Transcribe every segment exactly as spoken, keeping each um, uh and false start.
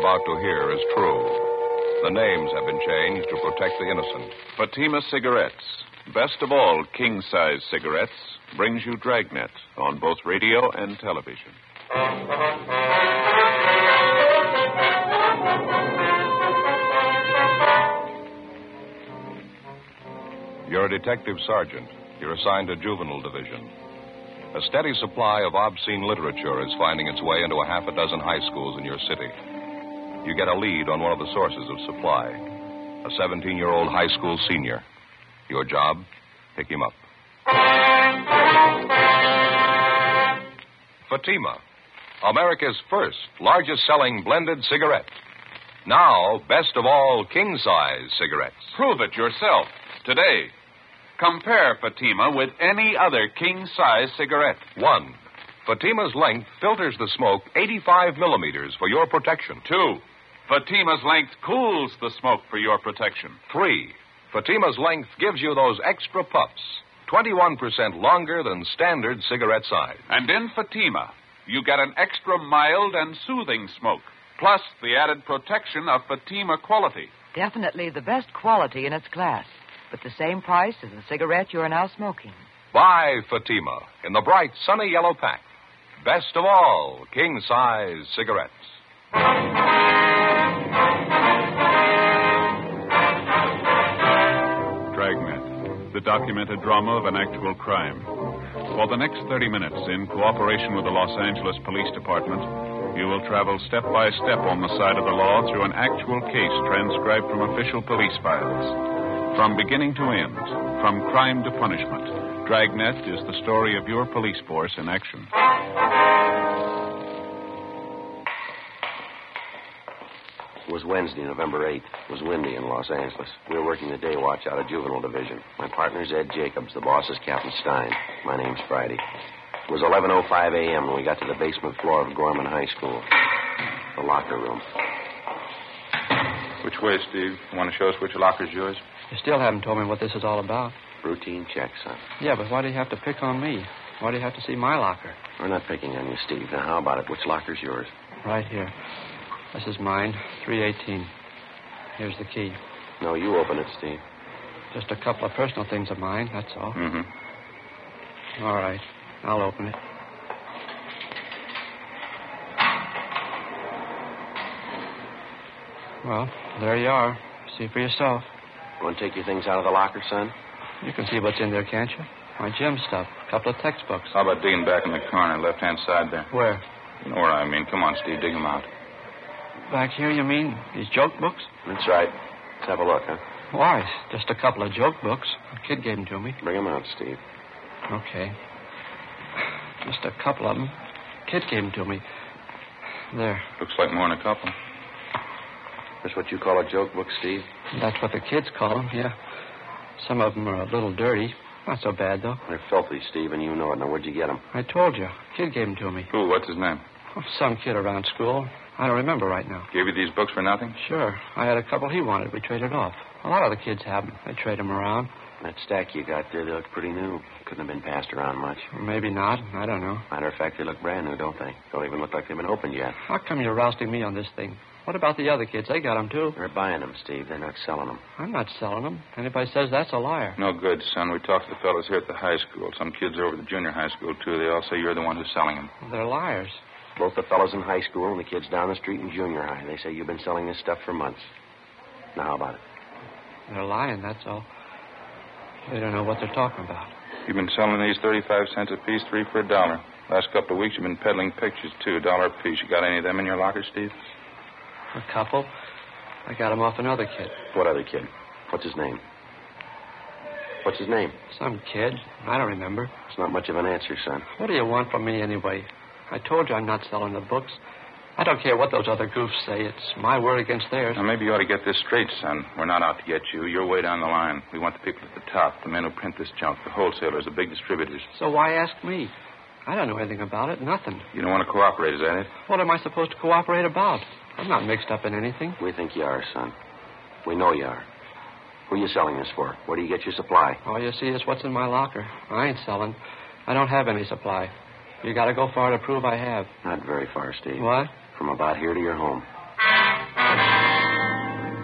about to hear is true. The names have been changed to protect the innocent. Fatima Cigarettes, best of all king-size cigarettes, brings you Dragnet on both radio and television. You're a detective sergeant. You're assigned to juvenile division. A steady supply of obscene literature is finding its way into a half a dozen high schools in your city. You get a lead on one of the sources of supply, a seventeen-year-old high school senior. Your job, pick him up. Fatima, America's first largest-selling blended cigarette. Now, best of all king-size cigarettes. Prove it yourself today. Compare Fatima with any other king-size cigarette. One, Fatima's length filters the smoke eighty-five millimeters for your protection. Two, Fatima's length cools the smoke for your protection. Three, Fatima's length gives you those extra puffs, twenty-one percent longer than standard cigarette size. And in Fatima, you get an extra mild and soothing smoke, plus the added protection of Fatima quality. Definitely the best quality in its class, but the same price as the cigarette you are now smoking. Buy Fatima in the bright, sunny yellow pack. Best of all king-size cigarettes. Dragnet, the documented drama of an actual crime. For the next thirty minutes, in cooperation with the Los Angeles Police Department, you will travel step by step on the side of the law through an actual case transcribed from official police files. From beginning to end, from crime to punishment, Dragnet is the story of your police force in action. It was Wednesday, November eighth. It was windy in Los Angeles. We were working the day watch out of Juvenile Division. My partner's Ed Jacobs. The boss is Captain Stein. My name's Friday. It was eleven oh five a.m. when we got to the basement floor of Gorman High School. The locker room. Which way, Steve? You want to show us which locker's yours? You still haven't told me what this is all about. Routine check, son. Yeah, but why do you have to pick on me? Why do you have to see my locker? We're not picking on you, Steve. Now, how about it? Which locker's yours? Right here. This is mine, three eighteen. Here's the key. No, you open it, Steve. Just a couple of personal things of mine, that's all. Mm-hmm. All right. I'll open it. Well, there you are. See for yourself. You want to take your things out of the locker, son? You can see what's in there, can't you? My gym stuff, a couple of textbooks. How about digging back in the corner, left-hand side there? Where? You know where I mean. Come on, Steve, dig them out. Back here, you mean? These joke books? That's right. Let's have a look, huh? Why? Just a couple of joke books. A kid gave them to me. Bring them out, Steve. Okay. Just a couple of them. Kid gave them to me. There. Looks like more than a couple. That's what you call a joke book, Steve? That's what the kids call them, yeah. Some of them are a little dirty. Not so bad, though. They're filthy, Steve, and you know it. Now, where'd you get them? I told you. Kid gave them to me. Who? What's his name? Oh, some kid around school. I don't remember right now. Gave you these books for nothing? Sure. I had a couple he wanted. We traded off. A lot of the kids have them. They trade them around. That stack you got there, they look pretty new. Couldn't have been passed around much. Maybe not. I don't know. Matter of fact, they look brand new, don't they? Don't even look like they've been opened yet. How come you're rousting me on this thing? What about the other kids? They got them, too. They're buying them, Steve. They're not selling them. I'm not selling them. Anybody says that's a liar. No good, son. We talked to the fellows here at the high school. Some kids over at the junior high school, too. They all say you're the one who's selling them. Well, they're liars. Both the fellows in high school and the kids down the street in junior high. They say you've been selling this stuff for months. Now, how about it? They're lying, that's all. They don't know what they're talking about. You've been selling these thirty-five cents a piece, three for a dollar. Last couple of weeks, you've been peddling pictures, too, a dollar a piece. You got any of them in your locker, Steve? A couple. I got them off another kid. What other kid? What's his name? What's his name? Some kid. I don't remember. It's not much of an answer, son. What do you want from me anyway? I told you I'm not selling the books. I don't care what those other goofs say. It's my word against theirs. Now, maybe you ought to get this straight, son. We're not out to get you. You're way down the line. We want the people at the top, the men who print this junk, the wholesalers, the big distributors. So why ask me? I don't know anything about it. Nothing. You don't want to cooperate, is that it? What am I supposed to cooperate about? I'm not mixed up in anything. We think you are, son. We know you are. Who are you selling this for? Where do you get your supply? All you see is what's in my locker. I ain't selling. I don't have any supply. You got to go far to prove I have. Not very far, Steve. What? From about here to your home.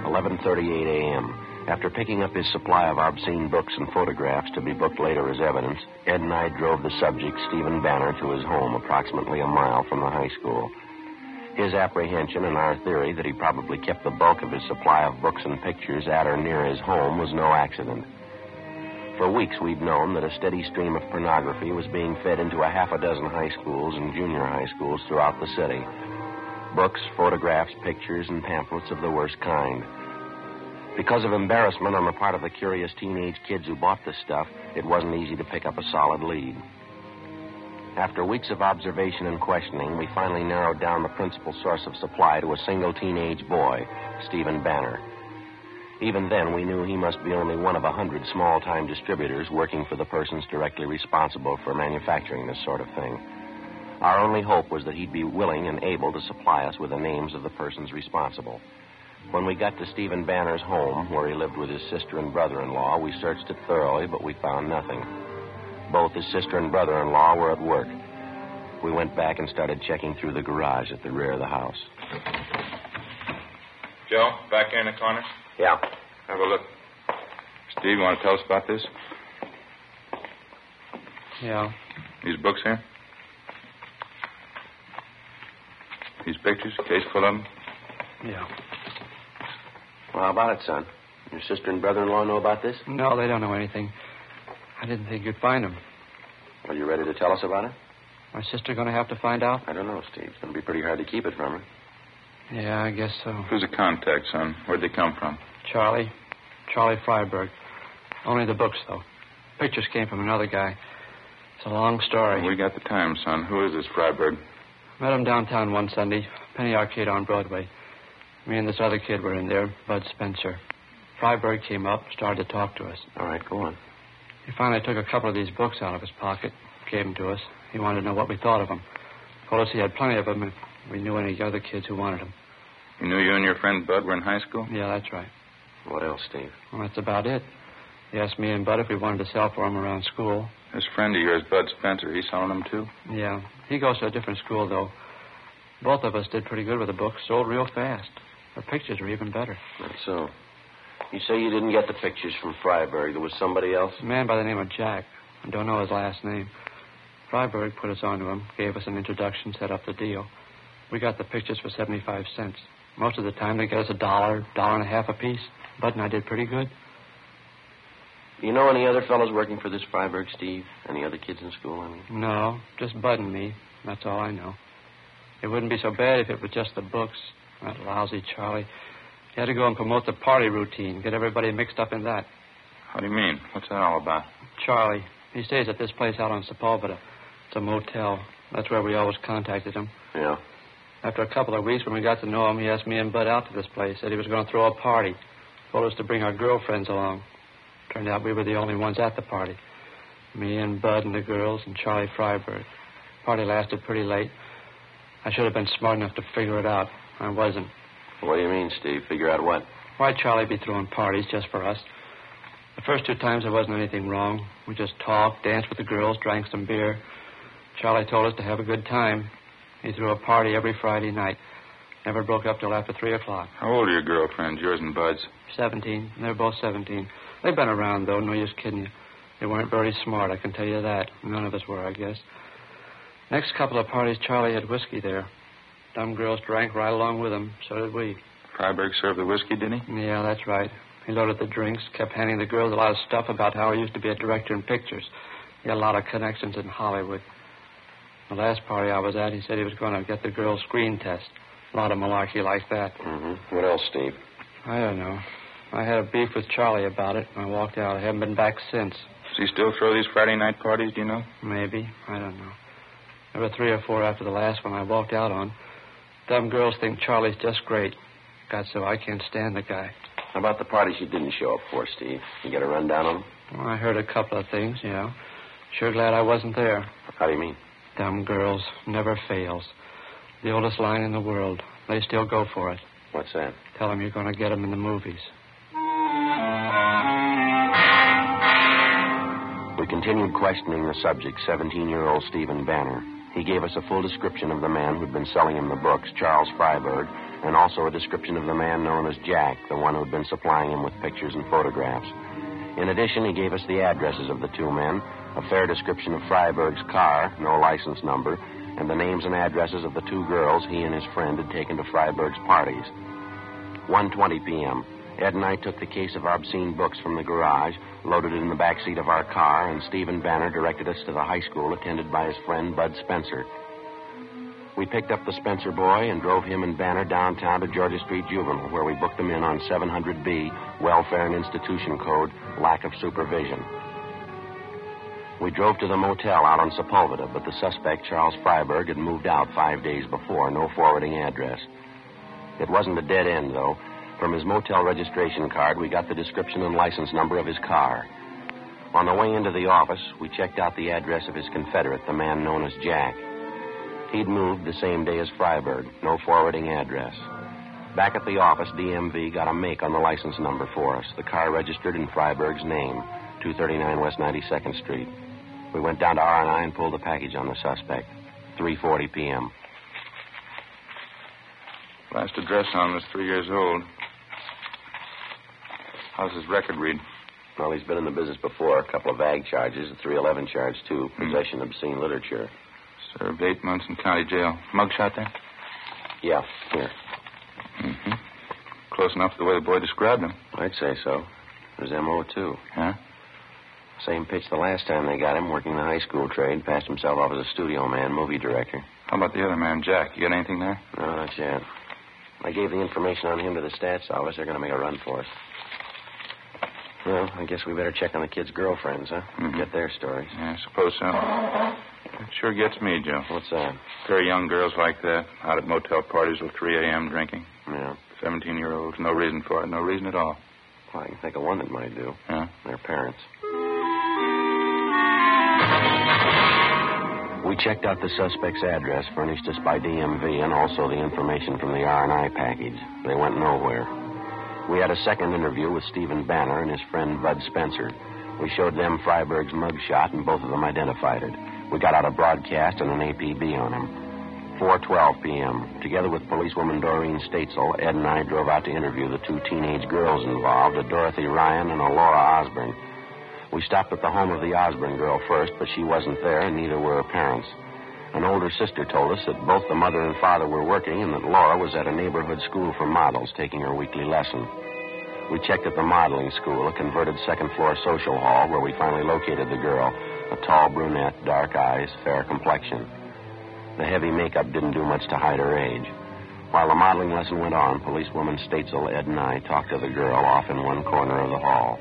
eleven thirty-eight a.m. After picking up his supply of obscene books and photographs to be booked later as evidence, Ed and I drove the subject, Stephen Banner, to his home approximately a mile from the high school. His apprehension and our theory that he probably kept the bulk of his supply of books and pictures at or near his home was no accident. For weeks, we'd known that a steady stream of pornography was being fed into a half a dozen high schools and junior high schools throughout the city. Books, photographs, pictures, and pamphlets of the worst kind. Because of embarrassment on the part of the curious teenage kids who bought this stuff, it wasn't easy to pick up a solid lead. After weeks of observation and questioning, we finally narrowed down the principal source of supply to a single teenage boy, Stephen Banner. Even then, we knew he must be only one of a hundred small-time distributors working for the persons directly responsible for manufacturing this sort of thing. Our only hope was that he'd be willing and able to supply us with the names of the persons responsible. When we got to Stephen Banner's home, where he lived with his sister and brother-in-law, we searched it thoroughly, but we found nothing. Both his sister and brother-in-law were at work. We went back and started checking through the garage at the rear of the house. Joe, back here in the corner? Yeah. Have a look. Steve, you want to tell us about this? Yeah. These books here? These pictures, case full of them? Yeah. Well, how about it, son? Your sister and brother-in-law know about this? No, they don't know anything. I didn't think you'd find them. Are you ready to tell us about it? My sister going to have to find out? I don't know, Steve. It's going to be pretty hard to keep it from her. Yeah, I guess so. Who's the contact, son? Where'd they come from? Charlie. Charlie Freiberg. Only the books, though. Pictures came from another guy. It's a long story. We got the time, son. Who is this Freiberg? Met him downtown one Sunday. Penny Arcade on Broadway. Me and this other kid were in there, Bud Spencer. Freiberg came up, started to talk to us. All right, go on. He finally took a couple of these books out of his pocket, gave them to us. He wanted to know what we thought of them. Told us he had plenty of them if we knew any other kids who wanted them. You knew you and your friend Bud were in high school? Yeah, that's right. What else, Steve? Well, that's about it. He asked me and Bud if we wanted to sell for him around school. This friend of yours, Bud Spencer, he's selling them too? Yeah. He goes to a different school, though. Both of us did pretty good with the books. Sold real fast. The pictures were even better. That's so. You say you didn't get the pictures from Freiberg. There was somebody else? A man by the name of Jack. I don't know his last name. Freiberg put us onto him, gave us an introduction, set up the deal. We got the pictures for seventy-five cents. Most of the time, they get us a dollar, dollar and a half apiece. Bud and I did pretty good. Do you know any other fellows working for this Freiberg, Steve? Any other kids in school, I mean? No, just Bud and me. That's all I know. It wouldn't be so bad if it was just the books. That lousy Charlie. He had to go and promote the party routine, get everybody mixed up in that. How do you mean? What's that all about? Charlie. He stays at this place out on Sepulveda. It's a motel. That's where we always contacted him. Yeah. After a couple of weeks, when we got to know him, he asked me and Bud out to this place. Said he was going to throw a party. Told us to bring our girlfriends along. Turned out we were the only ones at the party. Me and Bud and the girls and Charlie Freiberg. Party lasted pretty late. I should have been smart enough to figure it out. I wasn't. What do you mean, Steve? Figure out what? Why'd Charlie be throwing parties just for us? The first two times there wasn't anything wrong. We just talked, danced with the girls, drank some beer. Charlie told us to have a good time. He threw a party every Friday night. Never broke up till after three o'clock. How old are your girlfriends, yours and Bud's? Seventeen. They're both seventeen. They've been around, though. No use kidding you. They weren't very smart, I can tell you that. None of us were, I guess. Next couple of parties, Charlie had whiskey there. Dumb girls drank right along with him. So did we. Freiberg served the whiskey, didn't he? Yeah, that's right. He loaded the drinks, kept handing the girls a lot of stuff about how he used to be a director in pictures. He had a lot of connections in Hollywood. The last party I was at, he said he was going to get the girls' screen test. A lot of malarkey like that. Mm-hmm. What else, Steve? I don't know. I had a beef with Charlie about it, and I walked out. I haven't been back since. Does he still throw these Friday night parties, do you know? Maybe. I don't know. There were three or four after the last one I walked out on. Dumb girls think Charlie's just great. God, so I can't stand the guy. How about the parties you didn't show up for, Steve? You get a rundown on them? Well, I heard a couple of things, yeah. Sure glad I wasn't there. How do you mean? Dumb girls never fails. The oldest line in the world. They still go for it. What's that? Tell them you're going to get them in the movies. We continued questioning the subject, seventeen-year-old Stephen Banner. He gave us a full description of the man who'd been selling him the books, Charles Freiberg, and also a description of the man known as Jack, the one who'd been supplying him with pictures and photographs. In addition, he gave us the addresses of the two men, a fair description of Freiberg's car, no license number, and the names and addresses of the two girls he and his friend had taken to Freiberg's parties. one twenty p.m. Ed and I took the case of obscene books from the garage, loaded it in the back seat of our car, and Stephen Banner directed us to the high school attended by his friend Bud Spencer. We picked up the Spencer boy and drove him and Banner downtown to Georgia Street Juvenile, where we booked them in on seven hundred B, Welfare and Institution Code, lack of supervision. We drove to the motel out on Sepulveda, but the suspect, Charles Freiberg, had moved out five days before, no forwarding address. It wasn't a dead end, though. From his motel registration card, we got the description and license number of his car. On the way into the office, we checked out the address of his confederate, the man known as Jack. He'd moved the same day as Freiberg, no forwarding address. Back at the office, D M V got a make on the license number for us. The car registered in Freiberg's name, two thirty-nine West ninety-second Street. We went down to R and I and pulled the package on the suspect, three forty p.m. Last address on was three years old. How's his record read? Well, he's been in the business before. A couple of ag charges, a three eleven charge, too. Possession of obscene literature. Served eight months in county jail. Mugshot there? Yeah, here. Mm-hmm. Close enough to the way the boy described him. I'd say so. There's M O, too. Huh? Same pitch the last time they got him, working the high school trade. Passed himself off as a studio man, movie director. How about the other man, Jack? You got anything there? No, not yet. I gave the information on him to the stats office. They're going to make a run for us. Well, I guess we better check on the kids' girlfriends, huh? Mm-hmm. Get their stories. Yeah, I suppose so. It sure gets me, Joe. What's that? Pair of young girls like that, out at motel parties till three a.m. drinking. Yeah. Seventeen-year-olds, no reason for it, no reason at all. Well, I can think of one that might do. Yeah? Their parents. We checked out the suspect's address furnished us by D M V and also the information from the R and I package. They went nowhere. We had a second interview with Stephen Banner and his friend Bud Spencer. We showed them Freiberg's mugshot, and both of them identified it. We got out a broadcast and an A P B on him. four twelve p.m. Together with policewoman Doreen Statesel, Ed and I drove out to interview the two teenage girls involved, a Dorothy Ryan and a Laura Osborne. We stopped at the home of the Osborne girl first, but she wasn't there, and neither were her parents. An older sister told us that both the mother and father were working and that Laura was at a neighborhood school for models taking her weekly lesson. We checked at the modeling school, a converted second-floor social hall, where we finally located the girl, a tall brunette, dark eyes, fair complexion. The heavy makeup didn't do much to hide her age. While the modeling lesson went on, policewoman Statesel, Ed, and I talked to the girl off in one corner of the hall.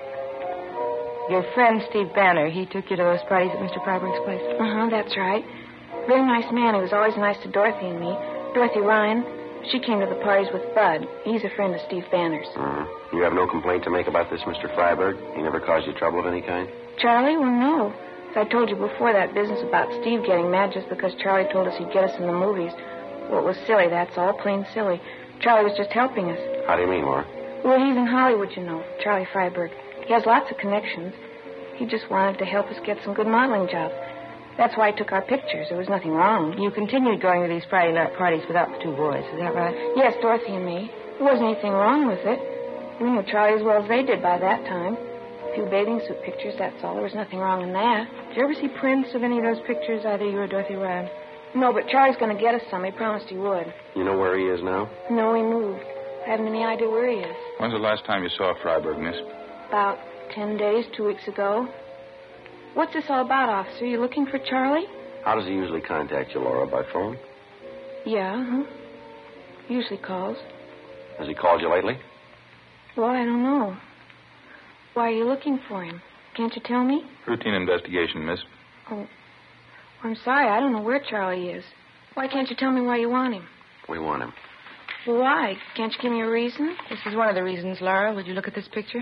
Your friend, Steve Banner, he took you to those parties at Mister Freiberg's place? Uh-huh, that's right. Very nice man. He was always nice to Dorothy and me. Dorothy Ryan, she came to the parties with Bud. He's a friend of Steve Banner's. Mm-hmm. You have no complaint to make about this, Mister Freiberg? He never caused you trouble of any kind? Charlie? Well, no. As I told you before, that business about Steve getting mad just because Charlie told us he'd get us in the movies. Well, it was silly, that's all. Plain silly. Charlie was just helping us. How do you mean, Laura? Well, he's in Hollywood, you know, Charlie Freiberg. He has lots of connections. He just wanted to help us get some good modeling jobs. That's why he took our pictures. There was nothing wrong. You continued going to these Friday night parties without the two boys, is that right? Yes, Dorothy and me. There wasn't anything wrong with it. We knew Charlie as well as they did by that time. A few bathing suit pictures, that's all. There was nothing wrong in that. Did you ever see prints of any of those pictures, either you or Dorothy Ryan? No, but Charlie's going to get us some. He promised he would. You know where he is now? No, he moved. I haven't any idea where he is. When's the last time you saw Freiberg, miss? About ten days, two weeks ago. What's this all about, officer? You looking for Charlie? How does he usually contact you, Laura? By phone? Yeah, huh? Usually calls. Has he called you lately? Well, I don't know. Why are you looking for him? Can't you tell me? Routine investigation, miss. Oh, I'm sorry. I don't know where Charlie is. Why can't you tell me why you want him? We want him. Well, why? Can't you give me a reason? This is one of the reasons, Laura. Would you look at this picture?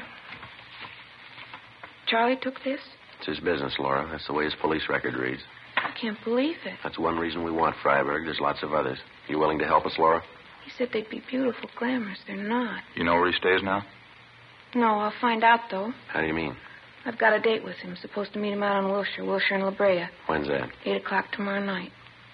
Charlie took this? It's his business, Laura. That's the way his police record reads. I can't believe it. That's one reason we want Freiberg. There's lots of others. You willing to help us, Laura? He said they'd be beautiful, glamorous. They're not. You know where he stays now? No, I'll find out, though. How do you mean? I've got a date with him. Supposed to meet him out on Wilshire, Wilshire and La Brea. When's that? Eight o'clock tomorrow night.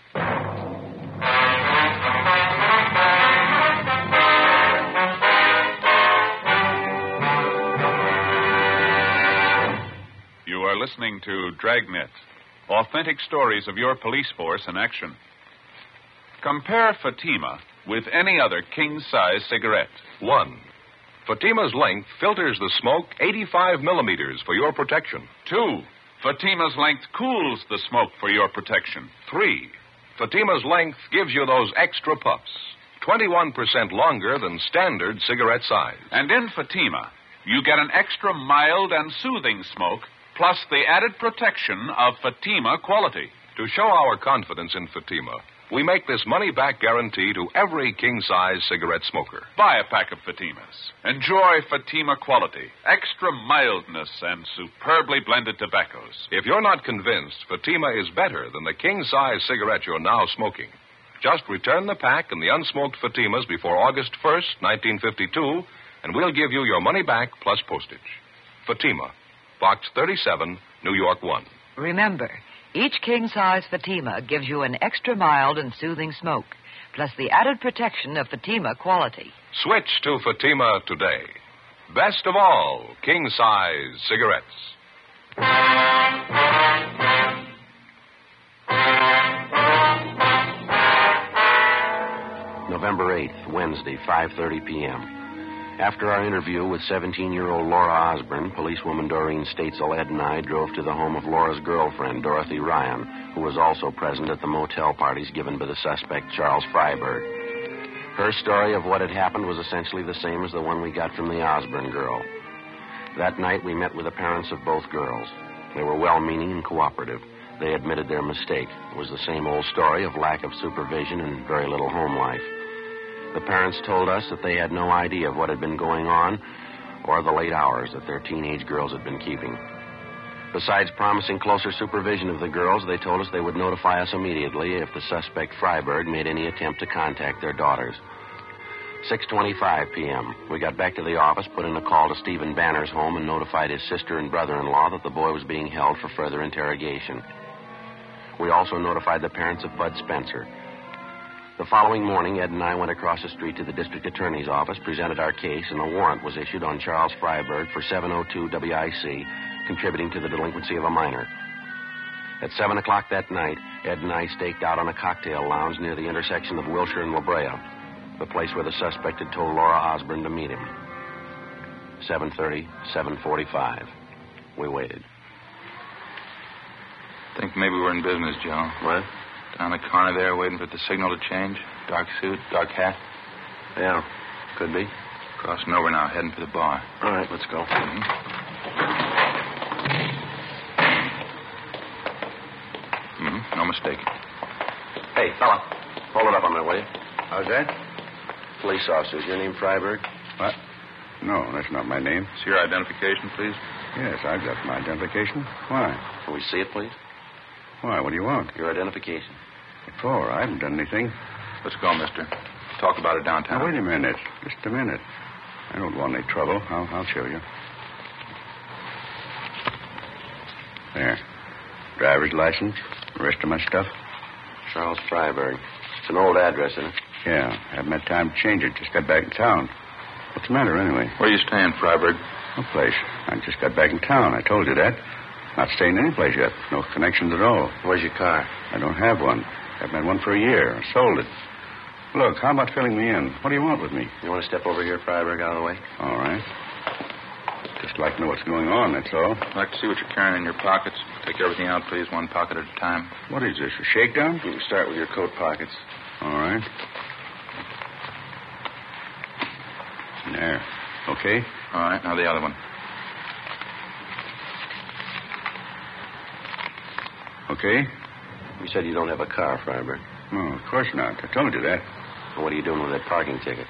You are listening to Dragnet, authentic stories of your police force in action. Compare Fatima with any other king-size cigarette. One, Fatima's length filters the smoke eighty-five millimeters for your protection. Two, Fatima's length cools the smoke for your protection. Three, Fatima's length gives you those extra puffs, twenty-one percent longer than standard cigarette size. And in Fatima, you get an extra mild and soothing smoke, plus the added protection of Fatima quality. To show our confidence in Fatima, we make this money-back guarantee to every king-size cigarette smoker. Buy a pack of Fatimas. Enjoy Fatima quality, extra mildness, and superbly blended tobaccos. If you're not convinced Fatima is better than the king-size cigarette you're now smoking, just return the pack and the unsmoked Fatimas before August first, nineteen fifty-two, and we'll give you your money back plus postage. Fatima, Box thirty-seven, New York one. Remember, each king-size Fatima gives you an extra mild and soothing smoke, plus the added protection of Fatima quality. Switch to Fatima today. Best of all, king-size cigarettes. November eighth, Wednesday, five thirty p.m. After our interview with seventeen-year-old Laura Osborne, policewoman Doreen Statesel-Ed and I drove to the home of Laura's girlfriend, Dorothy Ryan, who was also present at the motel parties given by the suspect, Charles Freiberg. Her story of what had happened was essentially the same as the one we got from the Osborne girl. That night, we met with the parents of both girls. They were well-meaning and cooperative. They admitted their mistake. It was the same old story of lack of supervision and very little home life. The parents told us that they had no idea of what had been going on or the late hours that their teenage girls had been keeping. Besides promising closer supervision of the girls, they told us they would notify us immediately if the suspect, Freiberg, made any attempt to contact their daughters. six twenty-five p.m. We got back to the office, put in a call to Stephen Banner's home, and notified his sister and brother-in-law that the boy was being held for further interrogation. We also notified the parents of Bud Spencer. The following morning, Ed and I went across the street to the district attorney's office, presented our case, and a warrant was issued on Charles Freiberg for seven oh two W I C, contributing to the delinquency of a minor. At seven o'clock that night, Ed and I staked out on a cocktail lounge near the intersection of Wilshire and La Brea, the place where the suspect had told Laura Osborne to meet him. seven thirty, seven forty-five. We waited. Think maybe we're in business, Joe. What? Down the corner there, waiting for the signal to change. Dark suit, dark hat. Yeah, could be. Crossing over now, heading for the bar. All right, let's go. Mm-hmm. Mm-hmm. No mistake. Hey, fella, hold it up on there, will you? How's that? Police officers, your name Freiberg? What? No, that's not my name. See your identification, please. Yes, I've got my identification. Why? Can we see it, please? Why? What do you want? Your identification. What for? I haven't done anything. Let's go, mister. Talk about it downtown. Now, wait a minute. Just a minute. I don't want any trouble. I'll, I'll show you. There. Driver's license. The rest of my stuff. Charles Freiberg. It's an old address, isn't it? Yeah. Haven't had time to change it. Just got back in town. What's the matter, anyway? Where are you staying, Freiberg? No place. I just got back in town. I told you that. Not staying any place yet. No connections at all. Where's your car? I don't have one. Haven't had one for a year. I sold it. Look, how about filling me in? What do you want with me? You want to step over here, Freiberg, out of the way? All right. Just like to know what's going on, that's all. I'd like to see what you're carrying in your pockets. Take everything out, please, one pocket at a time. What is this, a shakedown? You can start with your coat pockets. All right. There. Okay? All right, now the other one. Okay? You said you don't have a car, Freiberg. No, of course not. I told you that. Well, what are you doing with that parking ticket?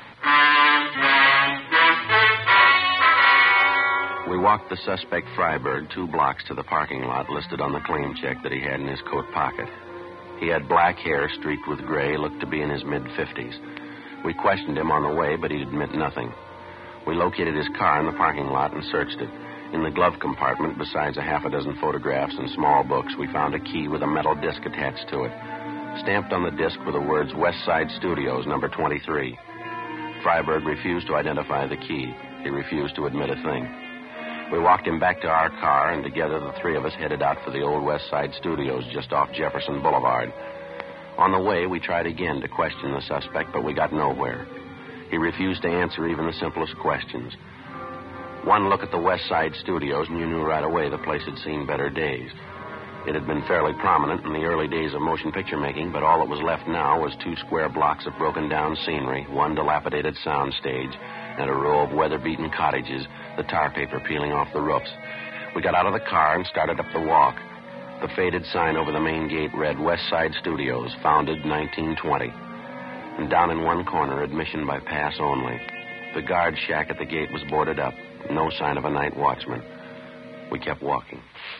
We walked the suspect Freiberg two blocks to the parking lot listed on the claim check that he had in his coat pocket. He had black hair streaked with gray, looked to be in his mid-fifties. We questioned him on the way, but he'd admit nothing. We located his car in the parking lot and searched it. In the glove compartment, besides a half a dozen photographs and small books, we found a key with a metal disc attached to it. Stamped on the disc were the words West Side Studios, number twenty-three. Freiberg refused to identify the key. He refused to admit a thing. We walked him back to our car, and together the three of us headed out for the old West Side Studios just off Jefferson Boulevard. On the way, we tried again to question the suspect, but we got nowhere. He refused to answer even the simplest questions. One look at the West Side Studios, and you knew right away the place had seen better days. It had been fairly prominent in the early days of motion picture making, but all that was left now was two square blocks of broken-down scenery, one dilapidated sound stage, and a row of weather-beaten cottages, the tar paper peeling off the roofs. We got out of the car and started up the walk. The faded sign over the main gate read West Side Studios, founded nineteen twenty. And down in one corner, admission by pass only. The guard shack at the gate was boarded up. No sign of a night watchman. We kept walking.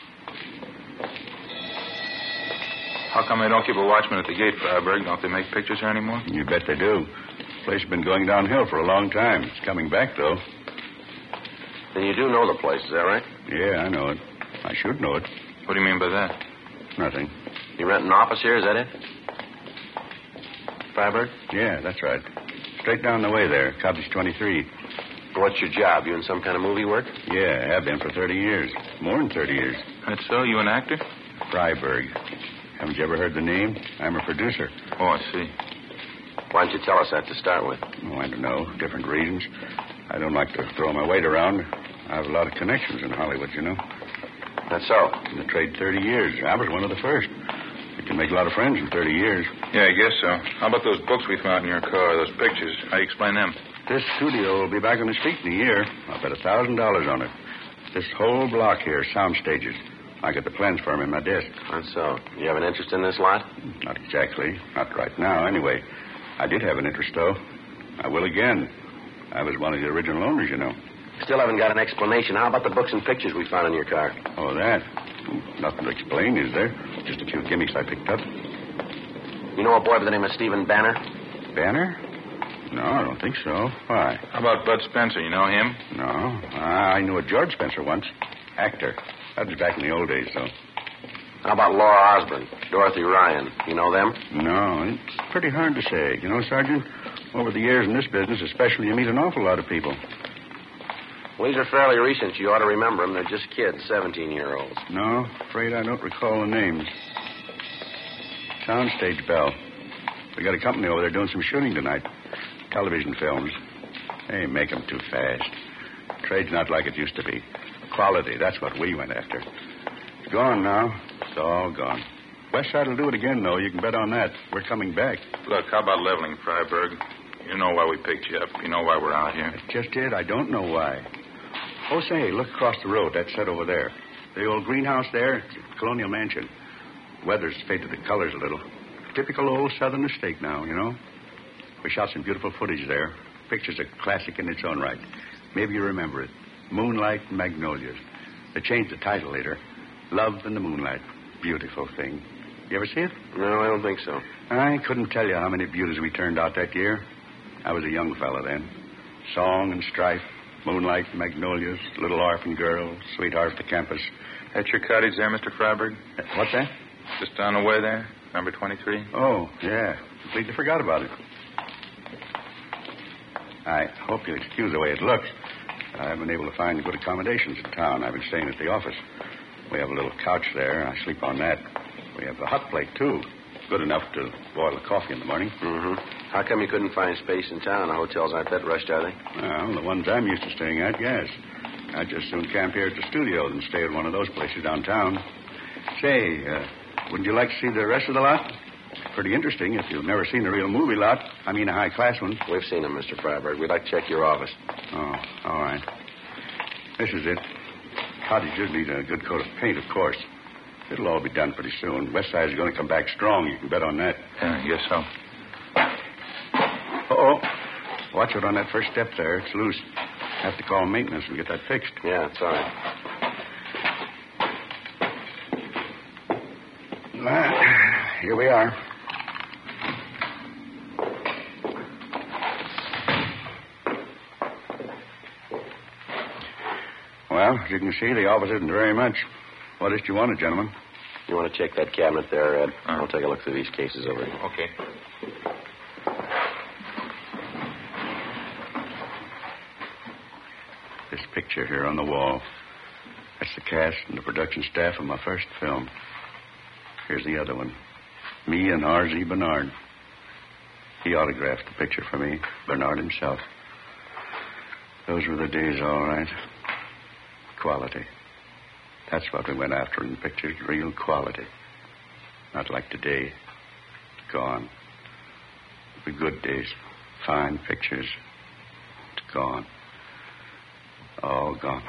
How come they don't keep a watchman at the gate, Freiberg? Don't they make pictures here anymore? You bet they do. The place has been going downhill for a long time. It's coming back, though. Then you do know the place, is that right? Yeah, I know it. I should know it. What do you mean by that? Nothing. You rent an office here, is that it? Freiberg? Yeah, that's right. Straight down the way there, Cottage twenty-three. What's your job? You in some kind of movie work? Yeah, I have been for thirty years. More than thirty years. That's so? You an actor? Freiberg. Haven't you ever heard the name? I'm a producer. Oh, I see. Why don't you tell us that to start with? Oh, I don't know. Different reasons. I don't like to throw my weight around. I have a lot of connections in Hollywood, you know. That's so. In the trade thirty years. I was one of the first. You can make a lot of friends in thirty years. Yeah, I guess so. How about those books we found in your car, those pictures? How do you explain them? This studio will be back on its feet in a year. I'll bet a thousand dollars on it. This whole block here, sound stages. I got the plans for 'em in my desk. That's so. You have an interest in this lot? Not exactly. Not right now, anyway. I did have an interest, though. I will again. I was one of the original owners, you know. Still haven't got an explanation. How about the books and pictures we found in your car? Oh, that? Nothing to explain, is there? Just a few gimmicks I picked up. You know a boy by the name of Stephen Banner? Banner? No, I don't think so. Why? How about Bud Spencer? You know him? No. I knew a George Spencer once. Actor. That was back in the old days, though. How about Laura Osborne, Dorothy Ryan? You know them? No, it's pretty hard to say. You know, Sergeant, over the years in this business, especially, you meet an awful lot of people. Well, these are fairly recent. You ought to remember them. They're just kids, seventeen-year-olds. No, afraid I don't recall the names. Soundstage Bell. We got a company over there doing some shooting tonight. Television films. They make them too fast. Trade's not like it used to be. Quality, that's what we went after. It's gone now. It's all gone. West Side will do it again, though. You can bet on that. We're coming back. Look, how about leveling, Freiberg? You know why we picked you up. You know why we're out here. That's just it. I don't know why. Oh, say, look across the road. That's set over there. The old greenhouse there, it's a colonial mansion. Weather's faded the colors a little. Typical old southern estate now, you know. We shot some beautiful footage there. Picture's a classic in its own right. Maybe you remember it. Moonlight and Magnolias. They changed the title later. Love in the Moonlight. Beautiful thing. You ever see it? No, I don't think so. I couldn't tell you how many beauties we turned out that year. I was a young fellow then. Song and strife, moonlight and magnolias, little orphan girl, sweetheart to campus. That's your cottage there, Mister Freiberg? What's that? Just on the way there, number twenty-three. Oh, yeah. Completely forgot about it. I hope you'll excuse the way it looks. I haven't been able to find good accommodations in town. I've been staying at the office. We have a little couch there. I sleep on that. We have a hot plate, too. Good enough to boil the coffee in the morning. Mm-hmm. How come you couldn't find space in town? The hotels aren't that rushed, are they? Well, the ones I'm used to staying at, yes. I'd just soon camp here at the studio than stay at one of those places downtown. Say, uh, wouldn't you like to see the rest of the lot? Pretty interesting if you've never seen a real movie lot. I mean a high-class one. We've seen them, Mister Freiberg. We'd like to check your office. Oh, all right. This is it. Cottages need a good coat of paint, of course. It'll all be done pretty soon. West Side's going to come back strong. You can bet on that. Yeah, I guess so. Uh-oh. Watch it on that first step there. It's loose. Have to call maintenance and get that fixed. Yeah, it's all right. Well, here we are. Well, Well, as you can see, the office isn't very much. What is it you wanted, gentlemen? You want to check that cabinet there, Ed? Uh, I'll take a look through these cases over here. Okay. This picture here on the wall. That's the cast and the production staff of my first film. Here's the other one. Me and R Z Bernard. He autographed the picture for me, Bernard himself. Those were the days, all right. Quality. That's what we went after in pictures, real quality. Not like today. Gone. The good days. Fine pictures. It's gone. All gone.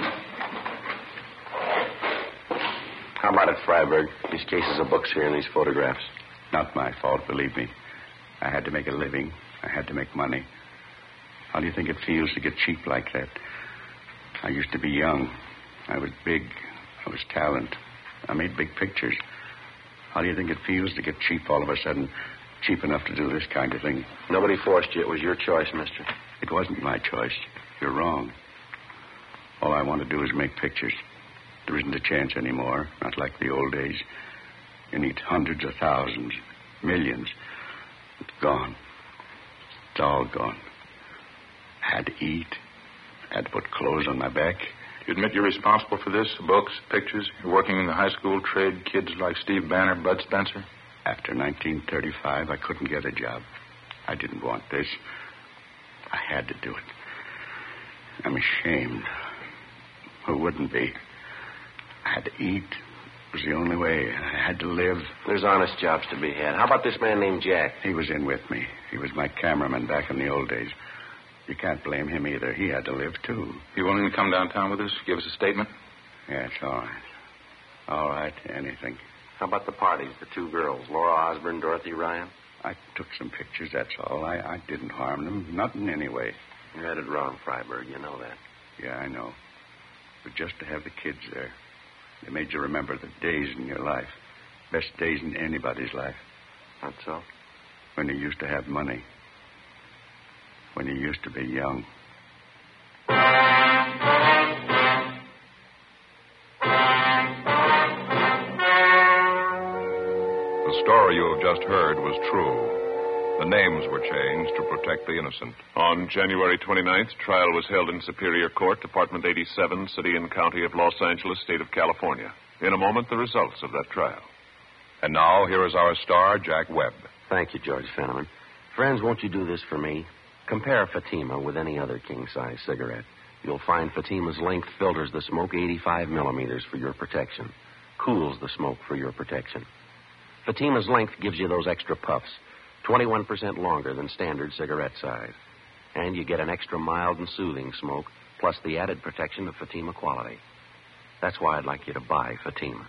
How about it, Freiberg? These cases of books here and these photographs. Not my fault, believe me. I had to make a living. I had to make money. How do you think it feels to get cheap like that? I used to be young. I was big. I was talent. I made big pictures. How do you think it feels to get cheap all of a sudden? Cheap enough to do this kind of thing? Nobody forced you. It was your choice, mister. It wasn't my choice. You're wrong. All I want to do is make pictures. There isn't a chance anymore, not like the old days. You need hundreds of thousands, millions. It's gone. It's all gone. I had to eat. I had to put clothes on my back. You admit you're responsible for this? Books, pictures? You're working in the high school trade, kids like Steve Banner, Bud Spencer? After nineteen thirty-five, I couldn't get a job. I didn't want this. I had to do it. I'm ashamed. Who wouldn't be? I had to eat. It was the only way. I had to live. There's honest jobs to be had. How about this man named Jack? He was in with me. He was my cameraman back in the old days. You can't blame him either. He had to live, too. You willing to come downtown with us? Give us a statement? Yes, all right. All right, anything. How about the parties, the two girls, Laura Osborne, Dorothy Ryan? I took some pictures, that's all. I, I didn't harm them. Nothing anyway. You had it wrong, Freiberg. You know that. Yeah, I know. But just to have the kids there, they made you remember the days in your life. Best days in anybody's life. That's so? When you used to have money. When you used to be young. The story you have just heard was true. The names were changed to protect the innocent. On January twenty-ninth, trial was held in Superior Court, Department eighty-seven, City and County of Los Angeles, State of California. In a moment, the results of that trial. And now, here is our star, Jack Webb. Thank you, George Fenneman. Friends, won't you do this for me? Compare Fatima with any other king-size cigarette. You'll find Fatima's length filters the smoke eighty-five millimeters for your protection, cools the smoke for your protection. Fatima's length gives you those extra puffs, twenty-one percent longer than standard cigarette size. And you get an extra mild and soothing smoke, plus the added protection of Fatima quality. That's why I'd like you to buy Fatima.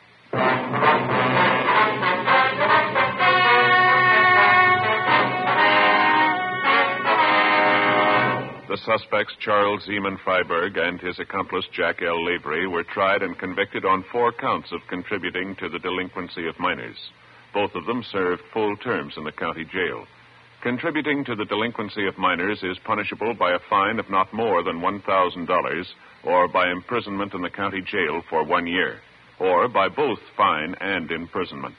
The suspects, Charles Zeman Freiberg and his accomplice, Jack L. Lavery, were tried and convicted on four counts of contributing to the delinquency of minors. Both of them served full terms in the county jail. Contributing to the delinquency of minors is punishable by a fine of not more than one thousand dollars or by imprisonment in the county jail for one year, or by both fine and imprisonment.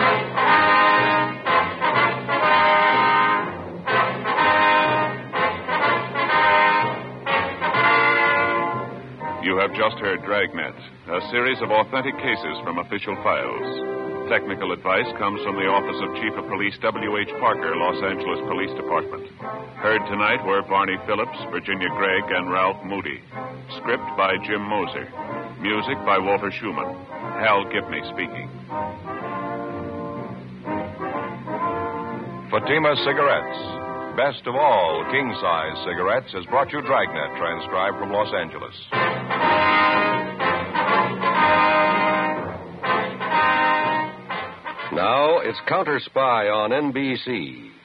You have just heard Dragnet, a series of authentic cases from official files. Technical advice comes from the Office of Chief of Police W H Parker, Los Angeles Police Department. Heard tonight were Barney Phillips, Virginia Gregg, and Ralph Moody. Script by Jim Moser. Music by Walter Schumann. Hal Gibney speaking. Fatima Cigarettes. Best of all king-size cigarettes has brought you Dragnet, transcribed from Los Angeles. Now it's Counter Spy on N B C.